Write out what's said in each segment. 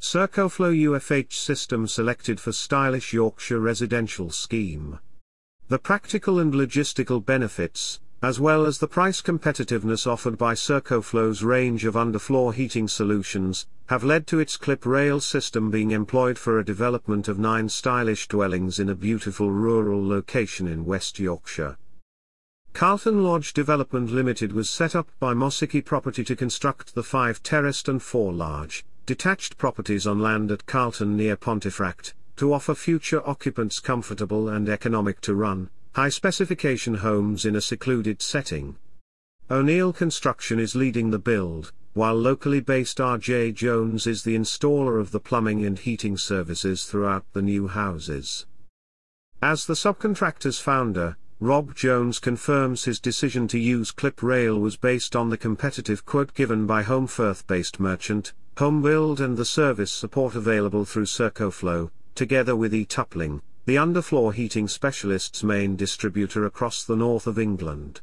Sercoflow UFH system selected for stylish Yorkshire residential scheme. The practical and logistical benefits, as well as the price competitiveness offered by Sercoflow's range of underfloor heating solutions, have led to its clip rail system being employed for a development of 9 stylish dwellings in a beautiful rural location in West Yorkshire. Carlton Lodge Development Limited was set up by Mosicki Property to construct the 5 terraced and 4 large, detached properties on land at Carlton near Pontefract, to offer future occupants comfortable and economic to run, high-specification homes in a secluded setting. O'Neill Construction is leading the build, while locally based R.J. Jones is the installer of the plumbing and heating services throughout the new houses. As the subcontractor's founder, Rob Jones confirms his decision to use clip rail was based on the competitive quote given by Holmfirth-based merchant, HomeBuild and the service support available through Sercoflow, together with eToppling, the underfloor heating specialist's main distributor across the north of England.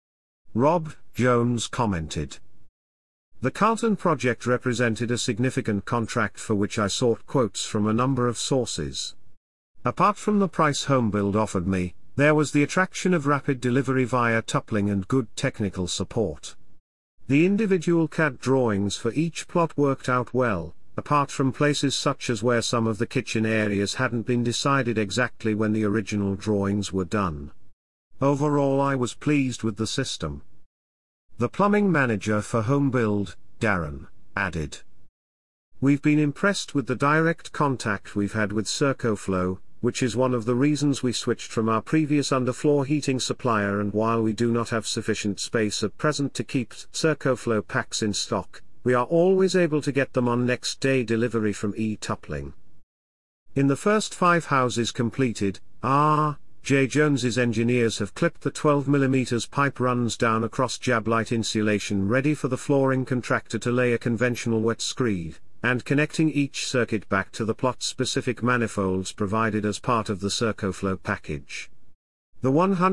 Rob Jones commented, "The Carlton project represented a significant contract for which I sought quotes from a number of sources. Apart from the price HomeBuild offered me, there was the attraction of rapid delivery via toppling and good technical support. The individual CAD drawings for each plot worked out well, apart from places such as where some of the kitchen areas hadn't been decided exactly when the original drawings were done. Overall I was pleased with the system." The plumbing manager for HomeBuild, Darren, added, "We've been impressed with the direct contact we've had with Sercoflow, which is one of the reasons we switched from our previous underfloor heating supplier, and while we do not have sufficient space at present to keep Sercoflow packs in stock, we are always able to get them on next day delivery from eToppling." In the first 5 houses completed, R.J. Jones's engineers have clipped the 12mm pipe runs down across jablite insulation ready for the flooring contractor to lay a conventional wet screed, and connecting each circuit back to the plot-specific manifolds provided as part of the Sercoflow package. The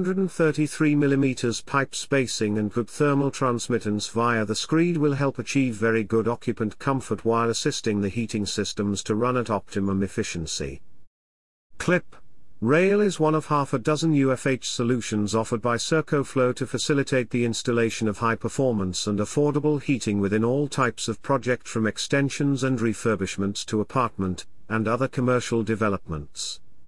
133mm pipe spacing and good thermal transmittance via the screed will help achieve very good occupant comfort while assisting the heating systems to run at optimum efficiency. Clip rail is one of half a dozen UFH solutions offered by Sercoflow to facilitate the installation of high-performance and affordable heating within all types of project, from extensions and refurbishments to apartment and other commercial developments.